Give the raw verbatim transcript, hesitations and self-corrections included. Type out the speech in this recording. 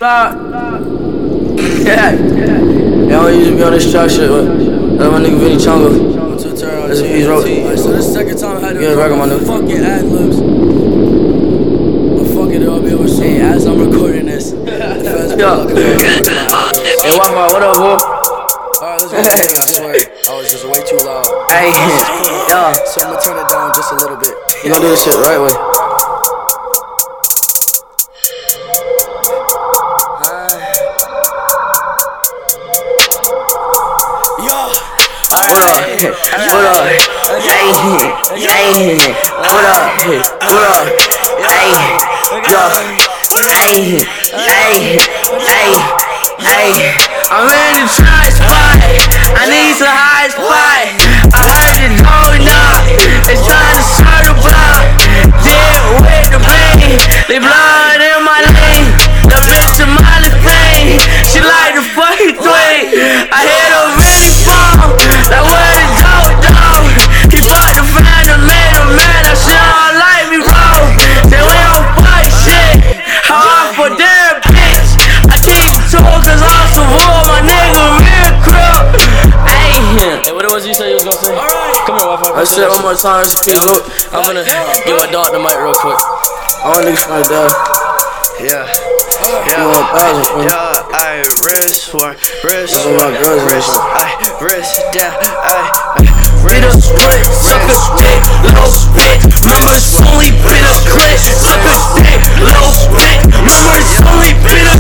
Stop. Yeah. Yeah, I used to be on this track shit, but that's my nigga Vinny Chongo. That's if he's wrote. Alright, so this second time I had to Yeah, record my nigga. fucking ad libs. But fuck it, I'll be able to say as I'm recording this. Yeah. Hey, Wi-Fi, what up, boy? Alright, let's go. I swear, I was just way too loud. Hey, yeah. So I'm gonna turn it down just a little bit. You gonna do this shit the right way. What up? What up? Hey, hey, what up? What up? Hey, yo, hey, hey, hey, hey. I'm in the try spot. I need some high spot. I heard it going up. They trying to start a block. Dead with the pain. They blood in my lane. The bitch in my pain. She like the fucking twin. I hit her really fall. That what it go, dog. He fucked the phantom, made him mad. That shit all like me, bro. Say we don't fight shit. How I for damn bitch. I keep talking cause I'm so raw, my nigga real crap. Ayy. Hey, what was you say you was gonna say? Alright. Come here, Wi-Fi. I said one more time, it's King Goat. I'm gonna give my dog the mic real quick. All niggas trying to die. Yeah, You want a thousand, man. yeah, I wrist for wrist That's for what my girls are wrist, saying. I wrist down, I Bit a split, suck a stick, low spit. Remember it's only been a click. Suck a stick, low spit. Remember it's only been a